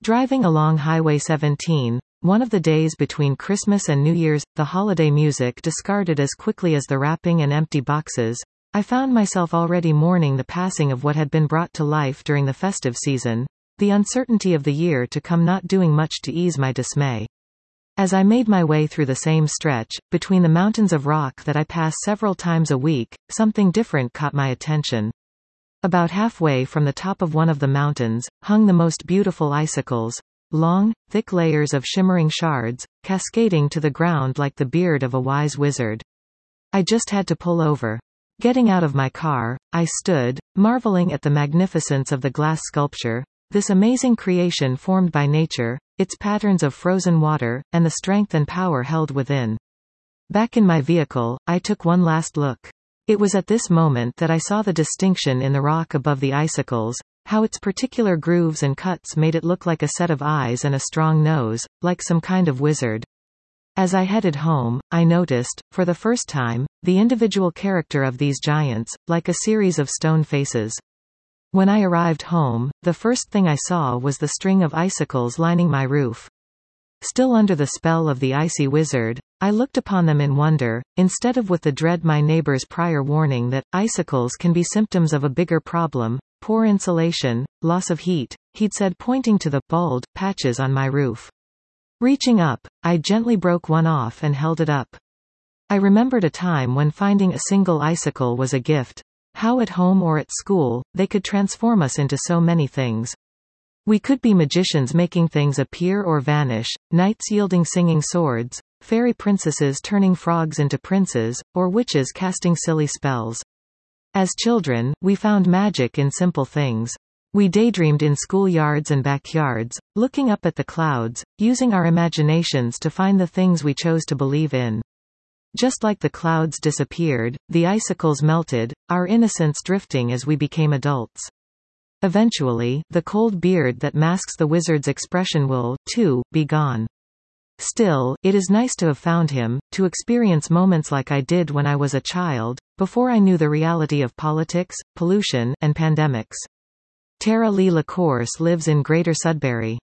Driving along Highway 17, one of the days between Christmas and New Year's, the holiday music discarded as quickly as the wrapping and empty boxes, I found myself already mourning the passing of what had been brought to life during the festive season, the uncertainty of the year to come not doing much to ease my dismay. As I made my way through the same stretch, between the mountains of rock that I pass several times a week, something different caught my attention. About halfway from the top of one of the mountains, hung the most beautiful icicles, long, thick layers of shimmering shards, cascading to the ground like the beard of a wise wizard. I just had to pull over. Getting out of my car, I stood, marveling at the magnificence of the glass sculpture, this amazing creation formed by nature, its patterns of frozen water, and the strength and power held within. Back in my vehicle, I took one last look. It was at this moment that I saw the distinction in the rock above the icicles, how its particular grooves and cuts made it look like a set of eyes and a strong nose, like some kind of wizard. As I headed home, I noticed, for the first time, the individual character of these giants, like a series of stone faces. When I arrived home, the first thing I saw was the string of icicles lining my roof. Still under the spell of the icy wizard, I looked upon them in wonder, instead of with the dread my neighbor's prior warning that icicles can be symptoms of a bigger problem, poor insulation, loss of heat, he'd said, pointing to the bald patches on my roof. Reaching up, I gently broke one off and held it up. I remembered a time when finding a single icicle was a gift, how at home or at school, they could transform us into so many things. We could be magicians making things appear or vanish, knights yielding singing swords, fairy princesses turning frogs into princes, or witches casting silly spells. As children, we found magic in simple things. We daydreamed in schoolyards and backyards, looking up at the clouds, using our imaginations to find the things we chose to believe in. Just like the clouds disappeared, the icicles melted, our innocence drifting as we became adults. Eventually, the cold beard that masks the wizard's expression will, too, be gone. Still, it is nice to have found him, to experience moments like I did when I was a child, before I knew the reality of politics, pollution, and pandemics. Tara Lee LaCourse lives in Greater Sudbury.